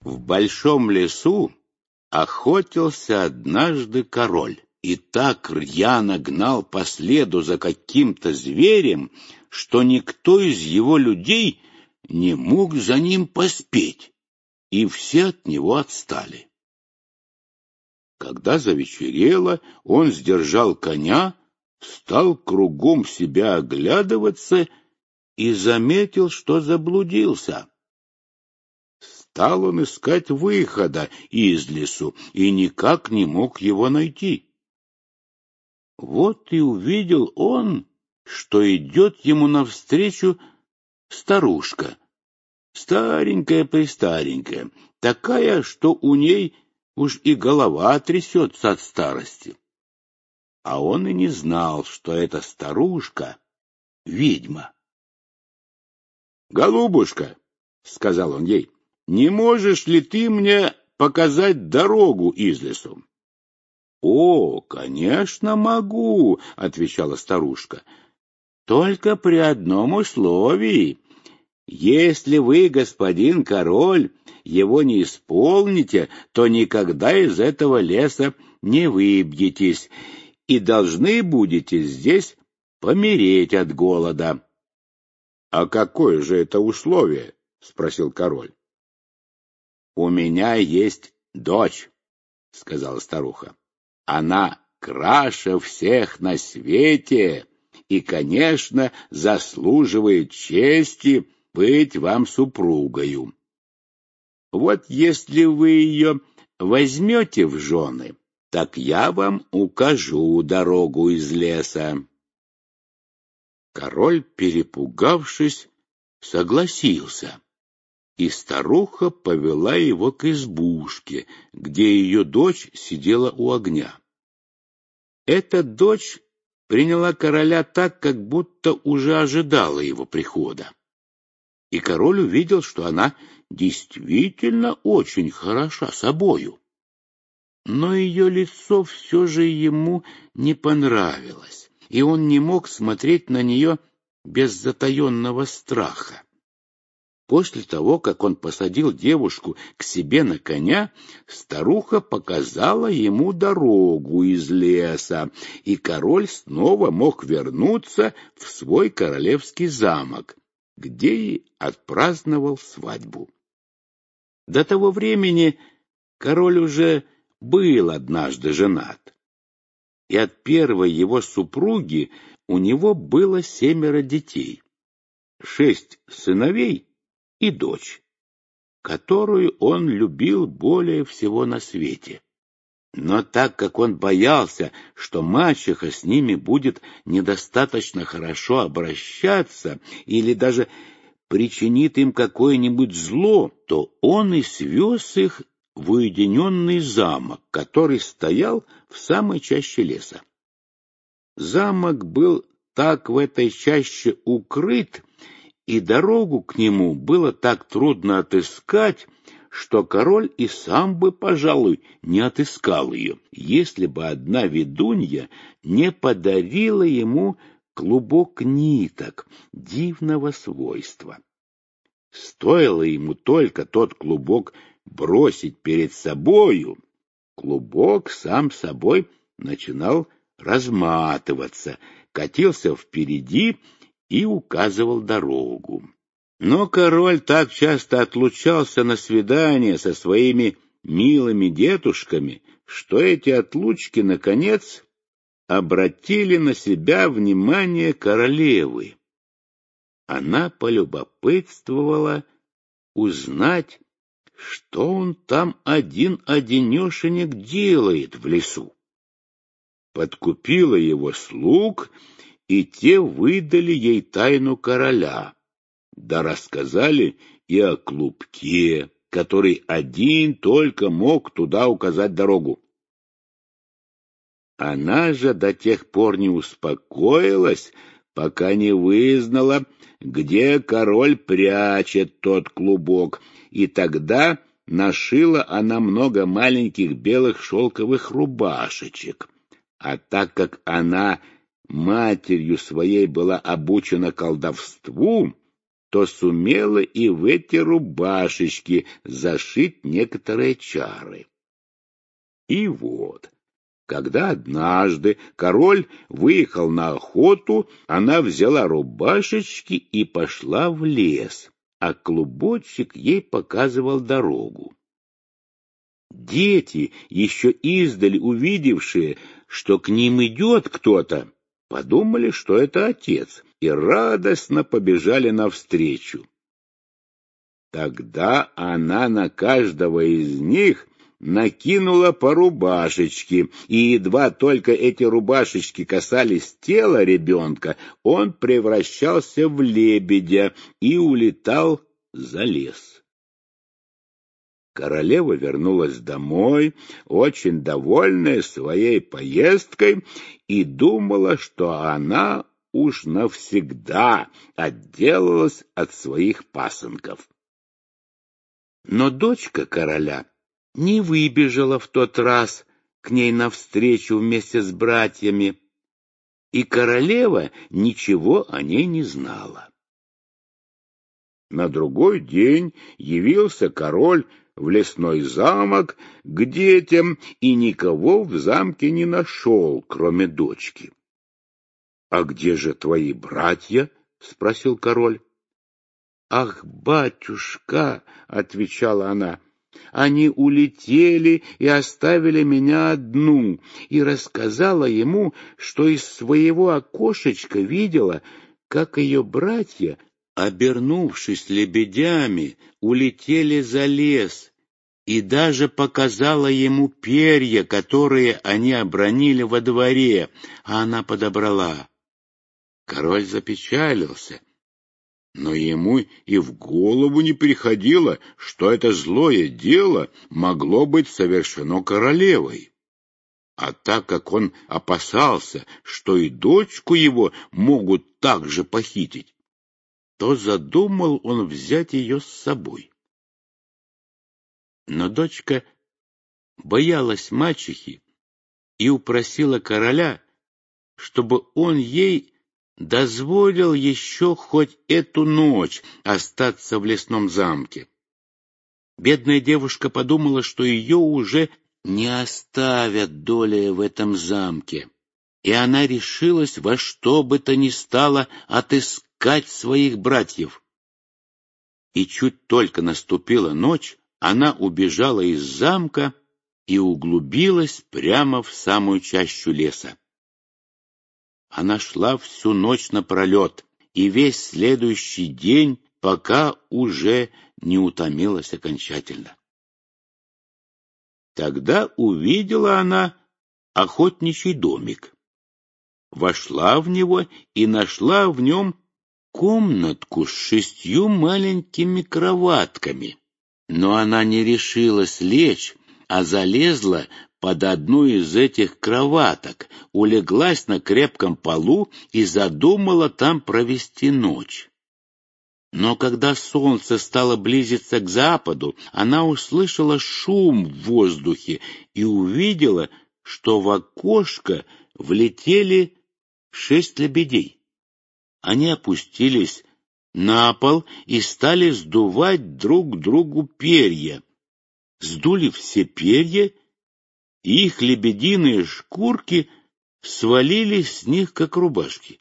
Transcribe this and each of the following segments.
В большом лесу охотился однажды король, и так рьяно гнал по следу за каким-то зверем, что никто из его людей не мог за ним поспеть, и все от него отстали. Когда завечерело, он сдержал коня, стал кругом себя оглядываться и заметил, что заблудился. Стал он искать выхода из лесу и никак не мог его найти. Вот и увидел он, что идет ему навстречу старушка, старенькая-престаренькая, такая, что у ней уж и голова трясется от старости. А он и не знал, что эта старушка — ведьма. — Голубушка, — сказал он ей, — не можешь ли ты мне показать дорогу из лесу? — О, конечно, могу, — отвечала старушка, — только при одном условии. Если вы, господин король, его не исполните, то никогда из этого леса не выбьетесь и должны будете здесь помереть от голода. — А какое же это условие? — спросил король. — У меня есть дочь, — сказала старуха. — Она краше всех на свете и, конечно, заслуживает чести быть вам супругою. Вот если вы ее возьмете в жены, так я вам укажу дорогу из леса. Король, перепугавшись, согласился, и старуха повела его к избушке, где ее дочь сидела у огня. Эта дочь приняла короля так, как будто уже ожидала его прихода. И король увидел, что она действительно очень хороша собою. Но ее лицо все же ему не понравилось, и он не мог смотреть на нее без затаенного страха. После того, как он посадил девушку к себе на коня, старуха показала ему дорогу из леса, и король снова мог вернуться в свой королевский замок, где и отпраздновал свадьбу. До того времени король уже был однажды женат, и от первой его супруги у него было 7 детей, 6 сыновей и дочь, которую он любил более всего на свете. Но так как он боялся, что мачеха с ними будет недостаточно хорошо обращаться или даже причинит им какое-нибудь зло, то он и свез их в уединенный замок, который стоял в самой чаще леса. Замок был так в этой чаще укрыт, и дорогу к нему было так трудно отыскать, что король и сам бы, пожалуй, не отыскал ее, если бы одна ведунья не подарила ему клубок ниток дивного свойства. Стоило ему только тот клубок бросить перед собою, клубок сам собой начинал разматываться, катился впереди и указывал дорогу. Но король так часто отлучался на свидания со своими милыми детушками, что эти отлучки, наконец, обратили на себя внимание королевы. Она полюбопытствовала узнать, что он там один-одинешенек делает в лесу. Подкупила его слуг, и те выдали ей тайну короля, да рассказали и о клубке, который один только мог туда указать дорогу. Она же до тех пор не успокоилась, пока не вызнала, где король прячет тот клубок, и тогда нашила она много маленьких белых шелковых рубашечек. А так как она матерью своей была обучена колдовству, то сумела и в эти рубашечки зашить некоторые чары. И вот, когда однажды король выехал на охоту, она взяла рубашечки и пошла в лес, а клубочек ей показывал дорогу. Дети, еще издали увидевшие, что к ним идет кто-то, подумали, что это отец, и радостно побежали навстречу. Тогда она на каждого из них накинула по рубашечке, и едва только эти рубашечки касались тела ребенка, он превращался в лебедя и улетал за лес. Королева вернулась домой, очень довольная своей поездкой, и думала, что она уж навсегда отделалась от своих пасынков. Но дочка короля не выбежала в тот раз к ней навстречу вместе с братьями, и королева ничего о ней не знала. На другой день явился король в лесной замок к детям и никого в замке не нашел, кроме дочки. — А где же твои братья? — спросил король. — Ах, батюшка, — отвечала она, — они улетели и оставили меня одну, и рассказала ему, что из своего окошечка видела, как ее братья, обернувшись лебедями, улетели за лес, и даже показала ему перья, которые они обронили во дворе, а она подобрала. Король запечалился, но ему и в голову не приходило, что это злое дело могло быть совершено королевой. А так как он опасался, что и дочку его могут также похитить, то задумал он взять ее с собой. Но дочка боялась мачехи и упросила короля, чтобы он ей дозволил еще хоть эту ночь остаться в лесном замке. Бедная девушка подумала, что ее уже не оставят долее в этом замке, и она решилась во что бы то ни стало отыскать своих братьев. И чуть только наступила ночь, она убежала из замка и углубилась прямо в самую чащу леса. Она шла всю ночь напролет и весь следующий день, пока уже не утомилась окончательно. Тогда увидела она охотничий домик, вошла в него и нашла в нем комнатку с 6 маленькими кроватками. Но она не решилась лечь, а залезла под одну из этих кроваток, улеглась на крепком полу и задумала там провести ночь. Но когда солнце стало близиться к западу, она услышала шум в воздухе и увидела, что в окошко влетели 6 лебедей. Они опустились на пол и стали сдувать друг другу перья. Сдули все перья, и их лебединые шкурки свалились с них, как рубашки.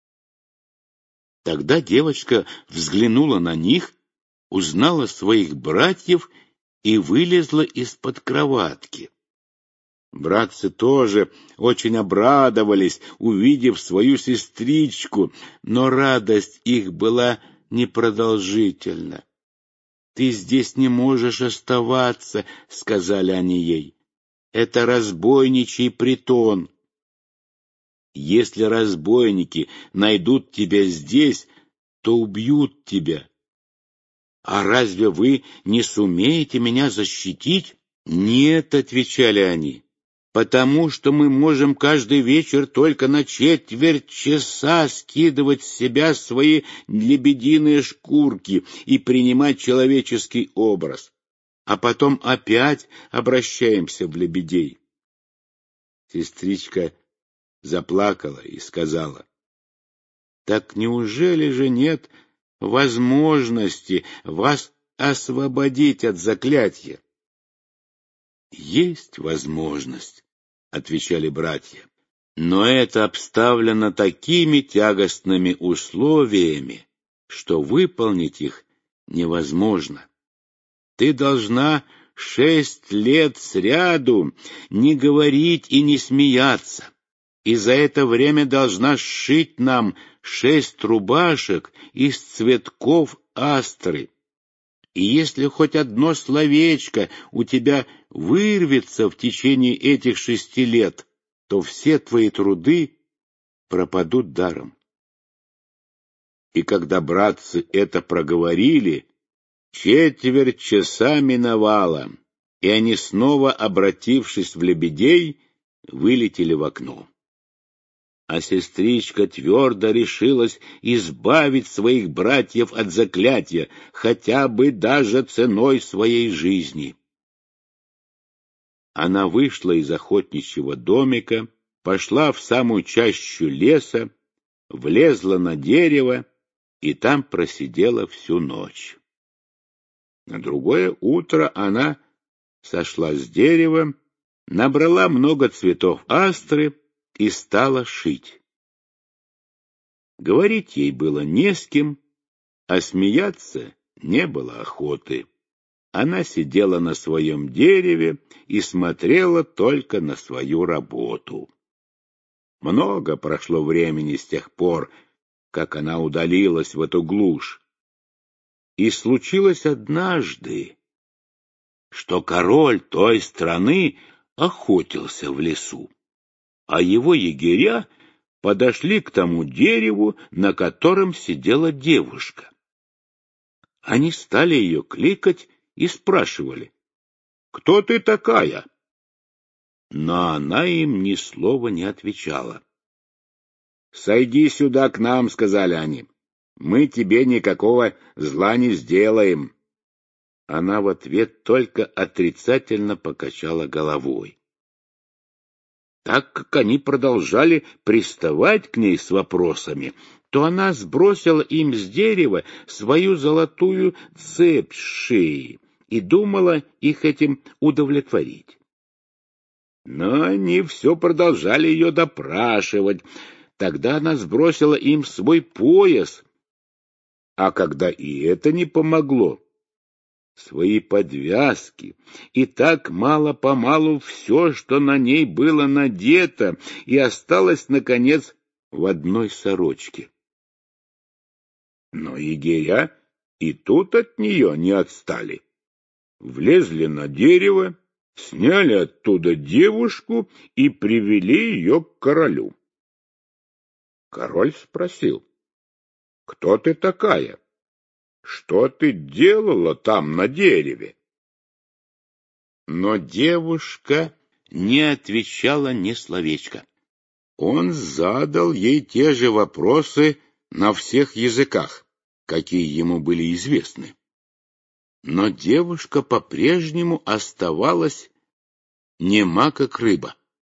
Тогда девочка взглянула на них, узнала своих братьев и вылезла из-под кроватки. Братцы тоже очень обрадовались, увидев свою сестричку, но радость их была непродолжительна. — Ты здесь не можешь оставаться, — сказали они ей. — Это разбойничий притон. Если разбойники найдут тебя здесь, то убьют тебя. А разве вы не сумеете меня защитить? — Нет, — отвечали они. Потому что мы можем каждый вечер только на четверть часа скидывать с себя свои лебединые шкурки и принимать человеческий образ, а потом опять обращаемся в лебедей. Сестричка заплакала и сказала: — Так неужели же нет возможности вас освободить от заклятия. Есть возможность, отвечали братья, но это обставлено такими тягостными условиями, что выполнить их невозможно. Ты должна 6 лет сряду не говорить и не смеяться, и за это время должна сшить нам 6 рубашек из цветков астры. И если хоть одно словечко у тебя вырвется в течение этих 6 лет, то все твои труды пропадут даром. И когда братцы это проговорили, 1/4 часа миновало, и они, снова обратившись в лебедей, вылетели в окно. А сестричка твердо решилась избавить своих братьев от заклятия, хотя бы даже ценой своей жизни. Она вышла из охотничьего домика, пошла в самую чащу леса, влезла на дерево и там просидела всю ночь. На другое утро она сошла с дерева, набрала много цветов астры и стала шить. Говорить ей было не с кем, а смеяться не было охоты. Она сидела на своем дереве и смотрела только на свою работу. Много прошло времени с тех пор, как она удалилась в эту глушь. И случилось однажды, что король той страны охотился в лесу, а его егеря подошли к тому дереву, на котором сидела девушка. Они стали ее кликать и спрашивали: «Кто ты такая?» Но она им ни слова не отвечала. «Сойди сюда к нам», — сказали они, — «мы тебе никакого зла не сделаем». Она в ответ только отрицательно покачала головой. Так как они продолжали приставать к ней с вопросами, то она сбросила им с дерева свою золотую цепь с шеи и думала их этим удовлетворить. Но они все продолжали ее допрашивать. Тогда она сбросила им свой пояс, а когда и это не помогло, свои подвязки, и так мало-помалу все, что на ней было надето, и осталось, наконец, в одной сорочке. Но егеря и тут от нее не отстали. Влезли на дерево, сняли оттуда девушку и привели ее к королю. Король спросил: «Кто ты такая? Что ты делала там на дереве?» Но девушка не отвечала ни словечка. Он задал ей те же вопросы на всех языках, какие ему были известны. Но девушка по-прежнему оставалась нема, как рыба.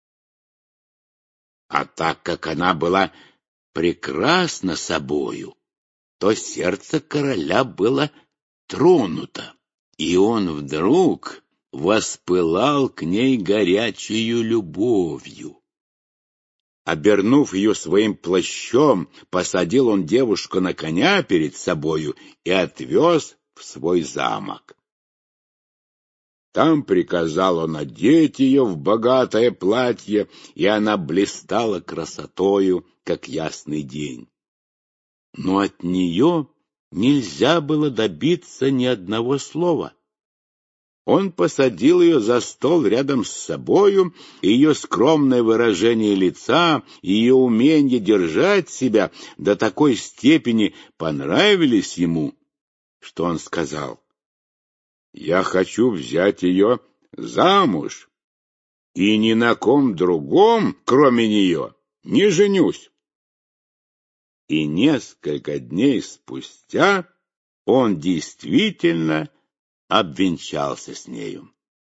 А так как она была прекрасна собою, то сердце короля было тронуто, и он вдруг воспылал к ней горячею любовью. Обернув ее своим плащом, посадил он девушку на коня перед собою и отвез в свой замок. Там приказал он одеть ее в богатое платье, и она блистала красотою, как ясный день. Но от нее нельзя было добиться ни одного слова. Он посадил ее за стол рядом с собою, и ее скромное выражение лица, ее умение держать себя до такой степени понравились ему, что он сказал: «Я хочу взять ее замуж, и ни на ком другом, кроме нее, не женюсь». И несколько дней спустя он действительно обвенчался с нею.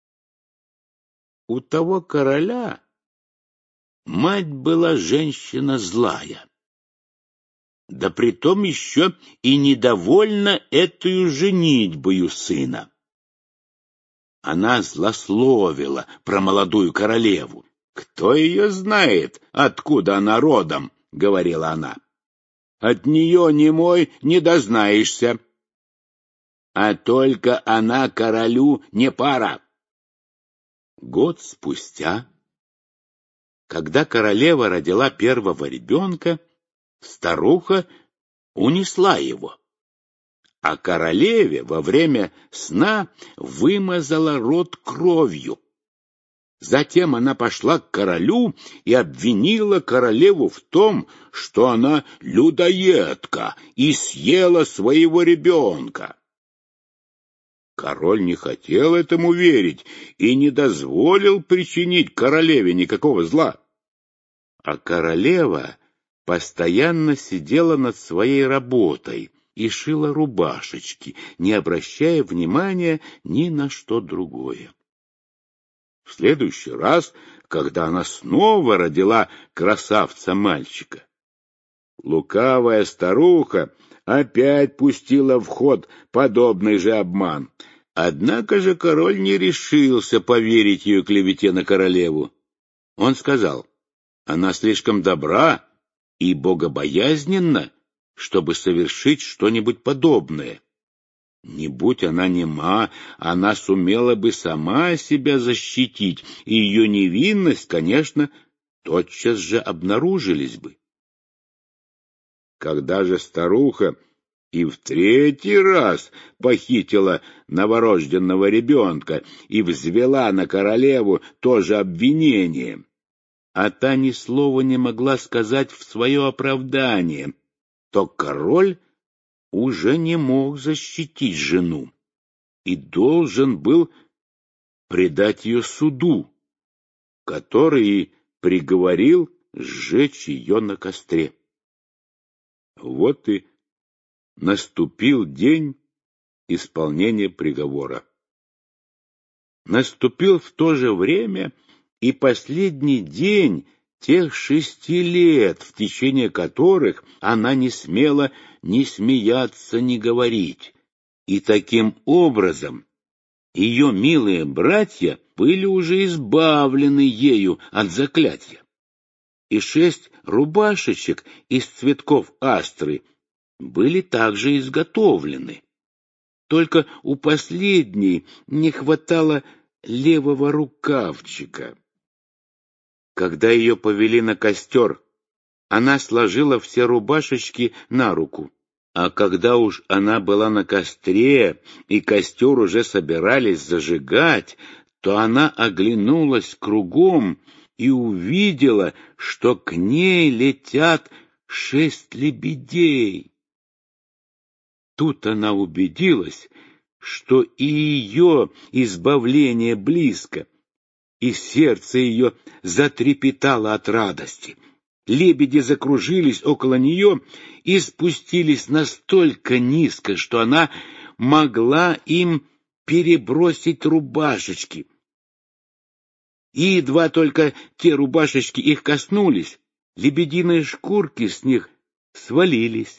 У того короля мать была женщина злая. да притом еще и недовольна этою женитьбою сына. Она злословила про молодую королеву. «Кто ее знает, откуда она родом?» — говорила она. «От нее, немой, не дознаешься. А только она королю не пара». Год спустя, когда королева родила первого ребенка, старуха унесла его, а королеве во время сна вымазала рот кровью. Затем она пошла к королю и обвинила королеву в том, что она людоедка и съела своего ребенка. Король не хотел этому верить и не дозволил причинить королеве никакого зла. А королева постоянно сидела над своей работой и шила рубашечки, не обращая внимания ни на что другое. В следующий раз, когда она снова родила красавца-мальчика, лукавая старуха опять пустила в ход подобный же обман. Однако же король не решился поверить ее клевете на королеву. Он сказал: «Она слишком добра и богобоязненна, чтобы совершить что-нибудь подобное. Не будь она нема, она сумела бы сама себя защитить, и ее невинность, конечно, тотчас же обнаружились бы». Когда же старуха и в третий раз похитила новорожденного ребенка и взвела на королеву то же обвинение, а та ни слова не могла сказать в свое оправдание, то король уже не мог защитить жену и должен был предать ее суду, который приговорил сжечь ее на костре. Вот и наступил день исполнения приговора. Наступил в то же время и последний день тех 6 лет, в течение которых она не смела ни смеяться, ни говорить. И таким образом ее милые братья были уже избавлены ею от заклятия. И 6 рубашечек из цветков астры были также изготовлены. Только у последней не хватало левого рукавчика. Когда ее повели на костер, она сложила все рубашечки на руку. А когда уж она была на костре, и костер уже собирались зажигать, то она оглянулась кругом и увидела, что к ней летят 6 лебедей. Тут она убедилась, что и ее избавление близко, и сердце ее затрепетало от радости. Лебеди закружились около нее и спустились настолько низко, что она могла им перебросить рубашечки. И едва только те рубашечки их коснулись, лебединые шкурки с них свалились.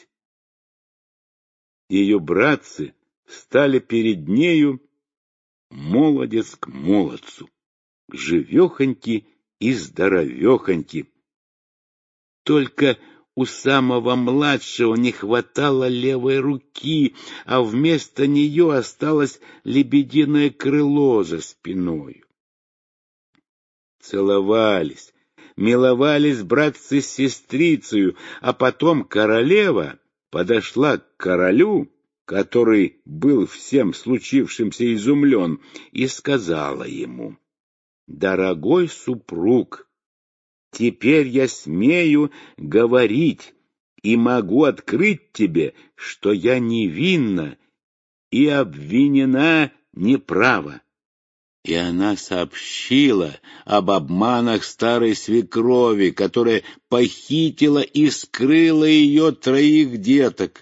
Ее братцы стали перед нею молодец к молодцу, живехоньки и здоровехоньки. Только у самого младшего не хватало левой руки, а вместо нее осталось лебединое крыло за спиной. Целовались, миловались братцы с сестрицею, а потом королева подошла к королю, который был всем случившимся изумлен, и сказала ему: «Дорогой супруг, теперь я смею говорить и могу открыть тебе, что я невинна и обвинена неправо». И она сообщила об обманах старой свекрови, которая похитила и скрыла ее 3 деток.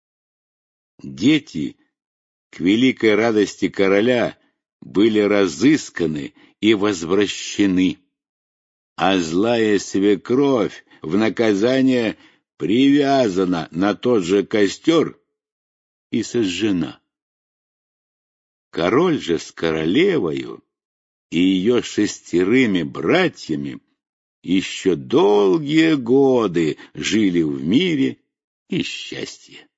Дети, к великой радости короля, были разысканы и возвращены, а злая свекровь в наказание привязана на тот же костер и сожжена. Король же с королевою и ее 6 братьями еще долгие годы жили в мире и счастье.